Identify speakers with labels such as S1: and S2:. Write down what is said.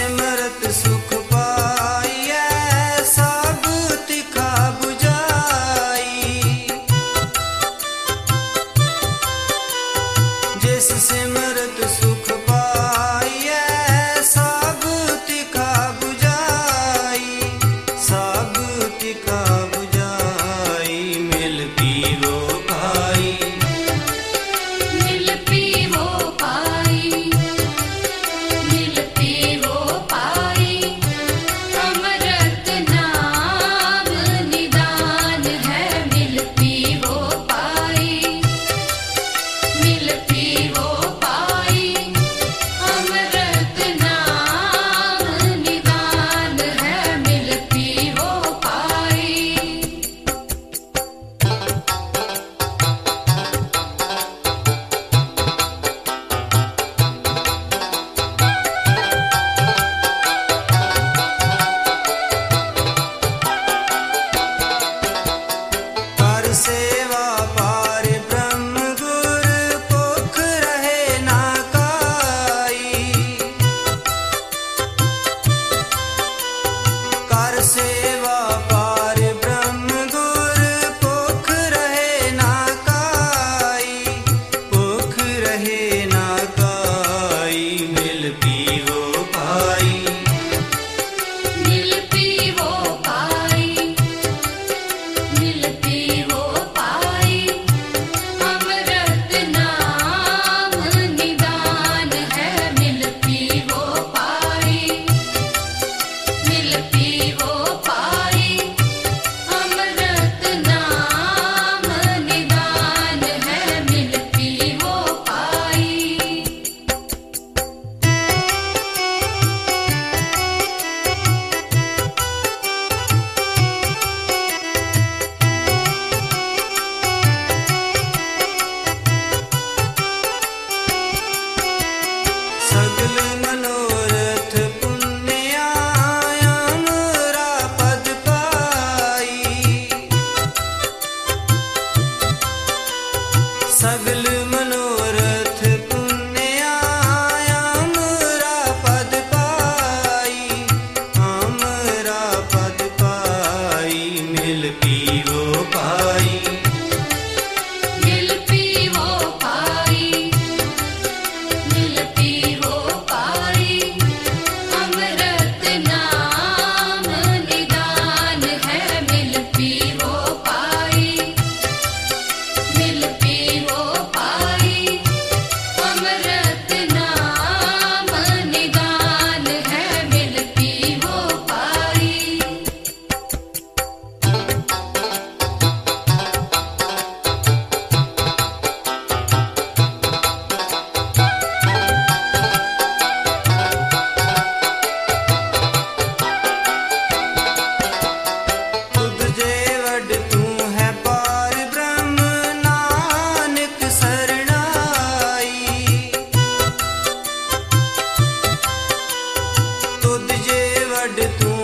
S1: सिमरत सुख पाइयै सब तिखा बुझाई। जिस सिमरत सुख पाइयै सब तिखा बुझाई, सब तिखा बुझाई। मिल पीवो भाई,
S2: मिल पीवो पाई, मिल पीवो पाई। अमृत नाम निदान है, मिल पीवो पाई, मिल पीवो पाई। अमृत नाम निदान है, मिल पीवो पाई।
S1: कर सेवा पार ब्रह्म गुर भुख रहे ना काई। कर सेवा पार ब्रह्म गुर भुख रहे ना काई, भुख रहे ना काई। मिल पीवो भाई,
S2: मिल पीवो पाई, मिल पीवो पाई। अमृत नाम निदान है, मिल पीवो पाई, मिल पीवो पाई। अमृत नाम निदान है, मिल पीवो पाई।
S1: सगल मनोरथ पुण्या अमरा पद पाई। सगल मनोरथ पुण्या अमरा पद पाई, अमरा पद पाई। मिल पीवो पाई,
S2: मिल पीवो पाई, मिल पीवो पाई। अमृत नाम निदान है, मिल पीवो पाई, मिल पीवो पाई। अमृत नाम निदान है, मिल पीवो पाई।
S1: खुद जे वड तू है पार ब्रह्म नानक सरणाई। तुद जे वड तू